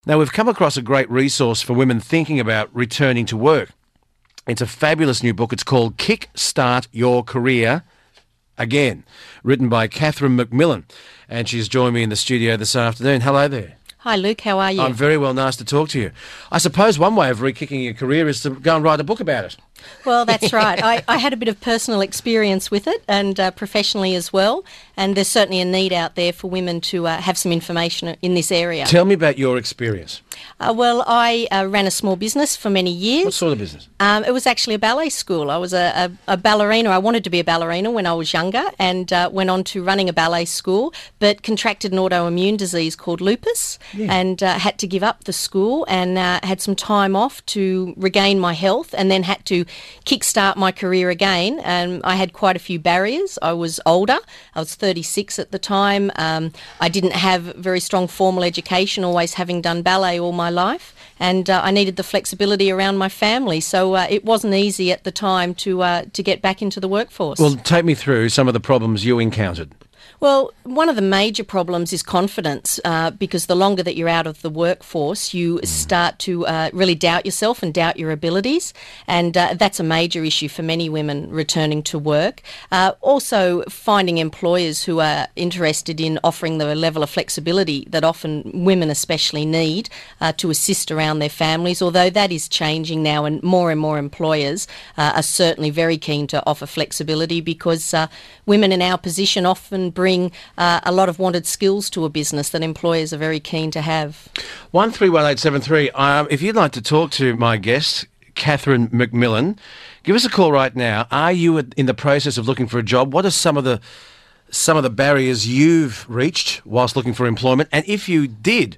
Now, we've come across a great resource for women thinking about returning to work. It's a fabulous new book. It's called Kick Start Your Career Again, written by Catherine McMillan. And she's joined me in the studio this afternoon. Hello there. Hi, Luke. How are you? I'm very well. Nice to talk to you. I suppose one way of re-kicking your career is to go and write a book about it. Well, that's right. I had a bit of personal experience with it and professionally as well. And there's certainly a need out there for women to have some information in this area. Tell me about your experience. Well, I ran a small business for many years. What sort of business? It was actually a ballet school. I was a ballerina. I wanted to be a ballerina when I was younger and went on to running a ballet school, but contracted an autoimmune disease called lupus and had to give up the school and had some time off to regain my health and then had to kickstart my career again. I had quite a few barriers. I was older. I was 36 at the time. I didn't have very strong formal education, always having done ballet all my life, and I needed the flexibility around my family. So it wasn't easy at the time to get back into the workforce. Well, take me through some of the problems you encountered. Well, one of the major problems is confidence because the longer that you're out of the workforce, you start to really doubt yourself and doubt your abilities, and that's a major issue for many women returning to work. Also, finding employers who are interested in offering the level of flexibility that often women especially need to assist around their families, although that is changing now and more employers are certainly very keen to offer flexibility because women in our position often bring a lot of wanted skills to a business that employers are very keen to have. 131873. If you'd like to talk to my guest, Catherine McMillan, give us a call right now. Are you in the process of looking for a job? What are some of the barriers you've reached whilst looking for employment? And if you did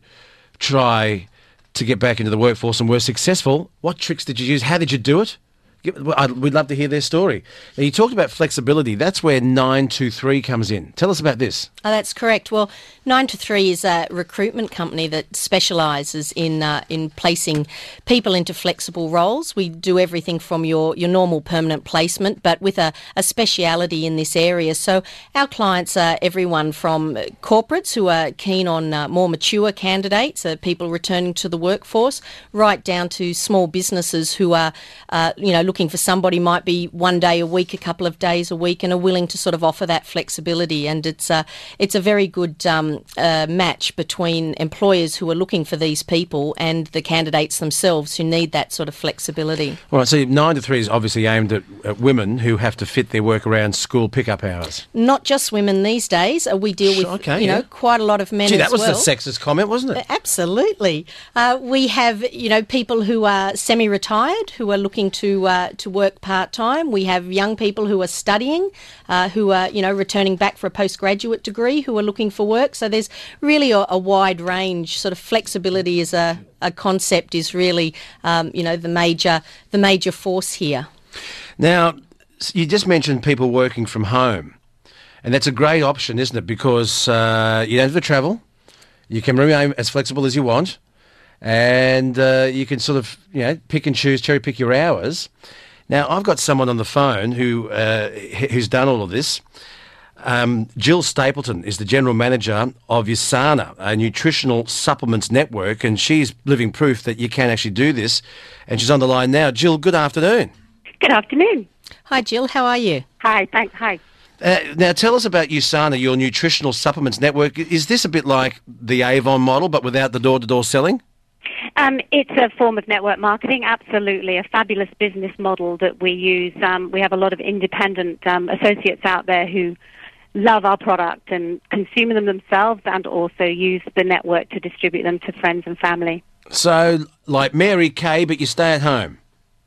try to get back into the workforce and were successful, what tricks did you use? How did you do it? We'd love to hear their story. Now, you talked about flexibility. That's where 923 comes in. Tell us about this. Oh, that's correct. Well, 923 is a recruitment company that specialises in placing people into flexible roles. We do everything from your normal permanent placement, but with a speciality in this area. So our clients are everyone from corporates who are keen on more mature candidates, people returning to the workforce, right down to small businesses who are, looking for somebody, might be one day a week, a couple of days a week, and are willing to sort of offer that flexibility. And it's a very good match between employers who are looking for these people and the candidates themselves who need that sort of flexibility. All right, so 923 is obviously aimed at women who have to fit their work around school pickup hours. Not just women these days. We deal with quite a lot of men as well. That was the sexist comment, wasn't it? Absolutely. We have people who are semi-retired who are looking to work part-time. We have young people who are studying, who are, returning back for a postgraduate degree, who are looking for work. So there's really a wide range. Sort of flexibility as a concept is really, the major force here. Now, you just mentioned people working from home, and that's a great option, isn't it? Because you don't have to travel, you can remain as flexible as you want, and you can sort of, pick and choose, cherry pick your hours. Now, I've got someone on the phone who's done all of this. Jill Stapleton is the General Manager of USANA, a nutritional supplements network, and she's living proof that you can actually do this. And she's on the line now. Jill, good afternoon. Good afternoon. Hi, Jill. How are you? Hi, thanks. Hi. Now, tell us about USANA, your nutritional supplements network. Is this a bit like the Avon model, but without the door-to-door selling? It's a form of network marketing, absolutely. A fabulous business model that we use. We have a lot of independent associates out there who love our product and consume them themselves and also use the network to distribute them to friends and family. So, like Mary Kay, but you stay at home?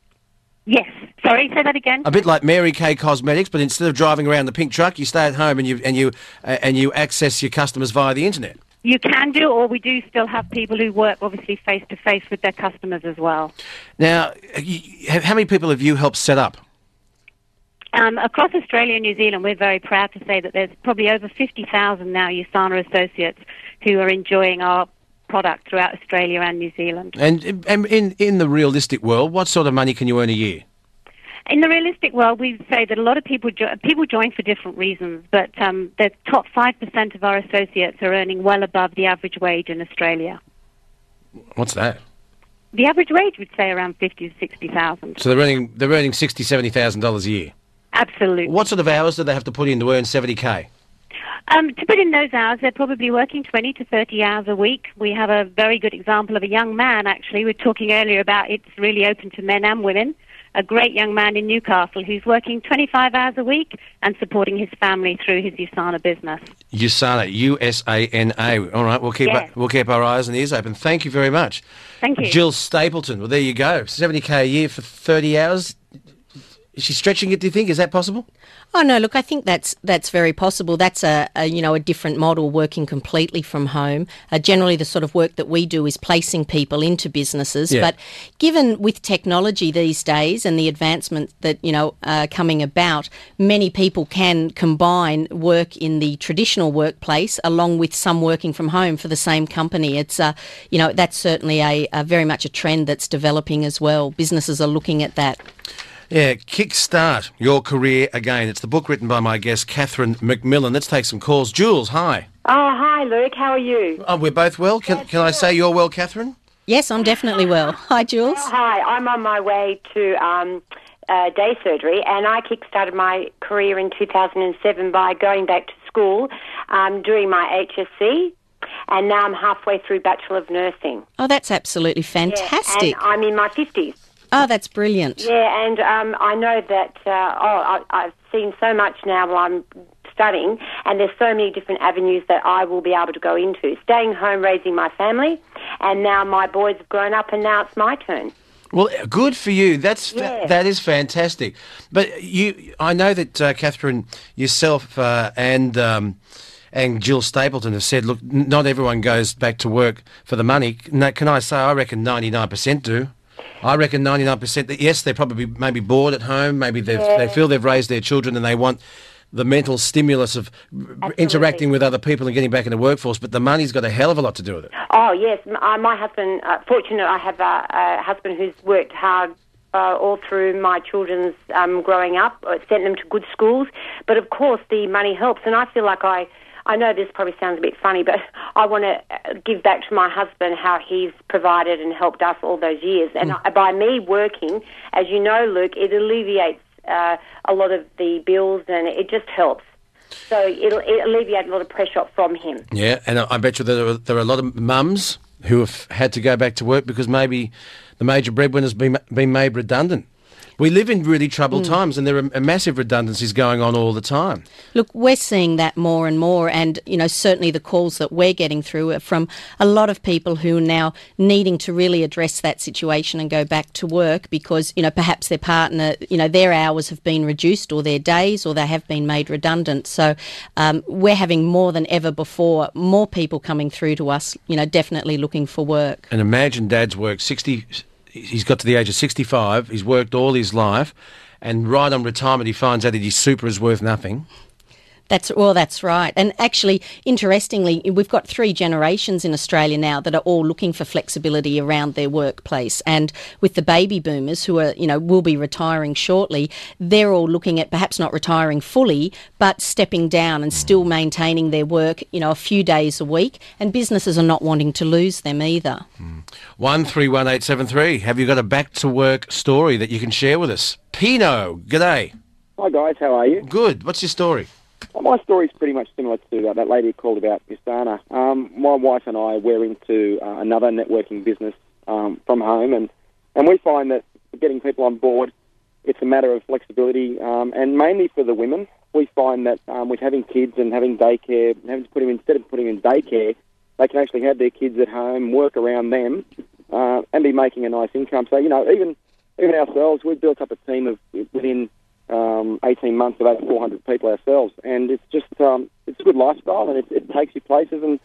Yes. Sorry, say that again. A bit like Mary Kay Cosmetics, but instead of driving around the pink truck, you stay at home and you access your customers via the internet. You can do, or we do still have people who work, obviously, face-to-face with their customers as well. Now, how many people have you helped set up? Across Australia and New Zealand, we're very proud to say that there's probably over 50,000 now USANA associates who are enjoying our product throughout Australia and New Zealand. And in the realistic world, what sort of money can you earn a year? In the realistic world, we say that a lot of people join for different reasons, but the top 5% of our associates are earning well above the average wage in Australia. What's that? The average wage would say around 50 to 60,000. So they're earning $60,000-$70,000 a year. Absolutely. What sort of hours do they have to put in to earn 70K? To put in those hours, they're probably working 20 to 30 hours a week. We have a very good example of a young man, actually. We were talking earlier about it's really open to men and women. A great young man in Newcastle who's working 25 hours a week and supporting his family through his USANA business. USANA, USANA. All right, we'll keep our eyes and ears open. Thank you very much. Thank you. Jill Stapleton. Well, there you go. 70K a year for 30 hours. Is she stretching it, do you think? Is that possible? Oh no, look, I think that's very possible. That's a different model, working completely from home. Generally, the sort of work that we do is placing people into businesses. Yeah. But given with technology these days and the advancement that are coming about, many people can combine work in the traditional workplace along with some working from home for the same company. It's that's certainly a very much a trend that's developing as well. Businesses are looking at that. Yeah, Kickstart Your Career Again. It's the book written by my guest, Catherine McMillan. Let's take some calls. Jules, hi. Oh, hi, Luke. How are you? Oh, we're both well. Can I say you're well, Catherine? Yes, I'm definitely well. Hi, Jules. Oh, hi. I'm on my way to day surgery, and I kick-started my career in 2007 by going back to school, doing my HSC, and now I'm halfway through Bachelor of Nursing. Oh, that's absolutely fantastic. Yeah, and I'm in my 50s. Oh, that's brilliant. Yeah, and I know that, I've seen so much now while I'm studying, and there's so many different avenues that I will be able to go into. Staying home, raising my family, and now my boys have grown up, and now it's my turn. Well, good for you. That is fantastic. But I know that Catherine, yourself, and Jill Stapleton have said, look, not everyone goes back to work for the money. No, can I say I reckon 99% do? I reckon 99% that, yes, they're probably maybe bored at home, maybe they feel they've raised their children and they want the mental stimulus of interacting with other people and getting back in the workforce, but the money's got a hell of a lot to do with it. Oh, yes. My husband, fortunate I have a husband who's worked hard all through my children's growing up, sent them to good schools, but of course the money helps, and I feel like I know this probably sounds a bit funny, but I want to give back to my husband how he's provided and helped us all those years. And by me working, as you know, Luke, it alleviates a lot of the bills and it just helps. So it alleviates a lot of pressure from him. Yeah, and I bet you there are a lot of mums who have had to go back to work because maybe the major breadwinner's been made redundant. We live in really troubled times, and there are massive redundancies going on all the time. Look, we're seeing that more and more, and certainly the calls that we're getting through are from a lot of people who are now needing to really address that situation and go back to work because perhaps their partner, their hours have been reduced, or their days, or they have been made redundant. So we're having more than ever before more people coming through to us, definitely looking for work. And imagine Dad's work 60. He's got to the age of 65, he's worked all his life, and right on retirement he finds out that his super is worth nothing. That's right. And actually, interestingly, we've got 3 generations in Australia now that are all looking for flexibility around their workplace. And with the baby boomers who are, will be retiring shortly, they're all looking at perhaps not retiring fully, but stepping down and still maintaining their work, a few days a week. And businesses are not wanting to lose them either. 131873. Have you got a back-to-work story that you can share with us? Pino, g'day. Hi guys, how are you? Good. What's your story? Well, my story's pretty much similar to that lady who called about USANA. My wife and I, we're into another networking business from home, and we find that getting people on board, it's a matter of flexibility, and mainly for the women. We find that with having kids and having daycare, instead of putting them in daycare, they can actually have their kids at home, work around them, and be making a nice income. So, even ourselves, we've built up a team of within 18 months of over 400 people ourselves, and it's just it's a good lifestyle, and it takes you places. And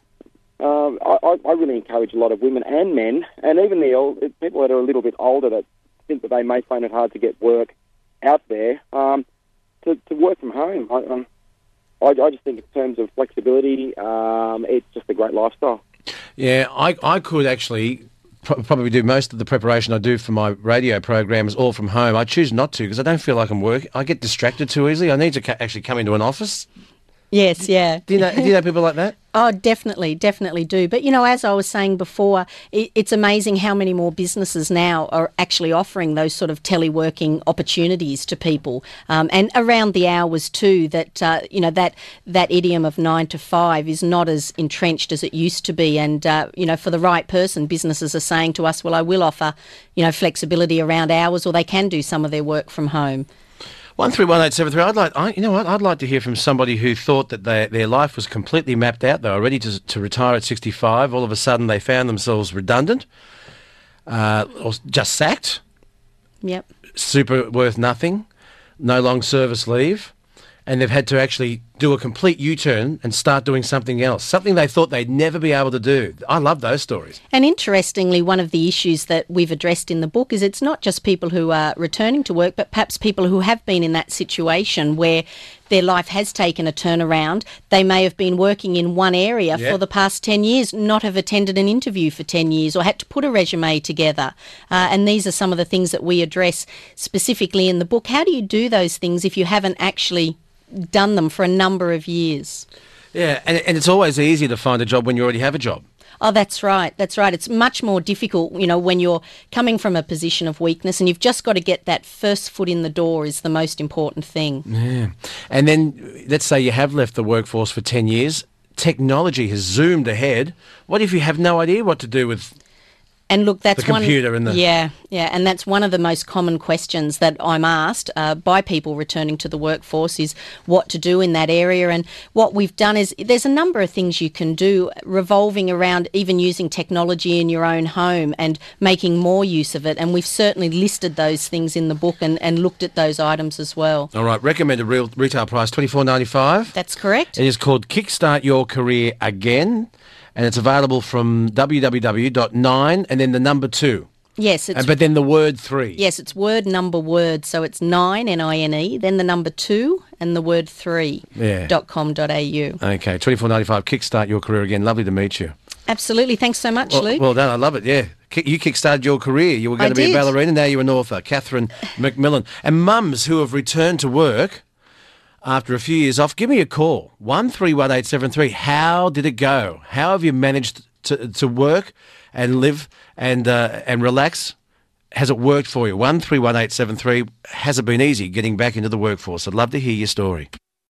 I really encourage a lot of women and men, and even the people that are a little bit older that think that they may find it hard to get work out there, to work from home. I just think in terms of flexibility, it's just a great lifestyle. Yeah, I could actually probably do most of the preparation I do for my radio programs all from home. I choose not to because I don't feel like I'm working. I get distracted too easily. I need to actually come into an office. Yes, yeah. Do you know people like that? Oh, definitely do. But, as I was saying before, it's amazing how many more businesses now are actually offering those sort of teleworking opportunities to people. And around the hours too, that, that idiom of 9 to 5 is not as entrenched as it used to be. And, for the right person, businesses are saying to us, well, I will offer, flexibility around hours, or they can do some of their work from home. 131873. I'd like to hear from somebody who thought that their life was completely mapped out. They were ready to retire at 65. All of a sudden, they found themselves redundant, or just sacked. Yep. Super worth nothing, no long service leave, and they've had to actually do a complete U-turn and start doing something else, something they thought they'd never be able to do. I love those stories. And interestingly, one of the issues that we've addressed in the book is it's not just people who are returning to work, but perhaps people who have been in that situation where their life has taken a turnaround. They may have been working in one area for the past 10 years, not have attended an interview for 10 years, or had to put a resume together. And these are some of the things that we address specifically in the book. How do you do those things if you haven't actually done them for a number of years? Yeah, and it's always easier to find a job when you already have a job. Oh, that's right. It's much more difficult, when you're coming from a position of weakness, and you've just got to get that first foot in the door is the most important thing. Yeah. And then let's say you have left the workforce for 10 years. Technology has zoomed ahead. What if you have no idea what to do with And look, that's the computer and the... Yeah, and that's one of the most common questions that I'm asked by people returning to the workforce is what to do in that area. And what we've done is there's a number of things you can do revolving around even using technology in your own home and making more use of it. And we've certainly listed those things in the book and looked at those items as well. All right, recommended retail price $24.95. That's correct. It is called Kickstart Your Career Again, and it's available from www.9 and then the number 2. Yes, it's... but then the word 3. Yes, it's word, number, word. So it's 9, N-I-N-E, then the number 2 and the word 3, .com.au. Okay, $24.95, Kickstart Your Career Again. Lovely to meet you. Absolutely. Thanks so much, Luke. Well done. I love it, yeah. You kickstarted your career. You were going to be a ballerina, now you're an author. Catherine McMillan. And mums who have returned to work after a few years off, give me a call, 131873. How did it go? How have you managed to work and live and relax? Has it worked for you? 131873. Has it been easy getting back into the workforce? I'd love to hear your story.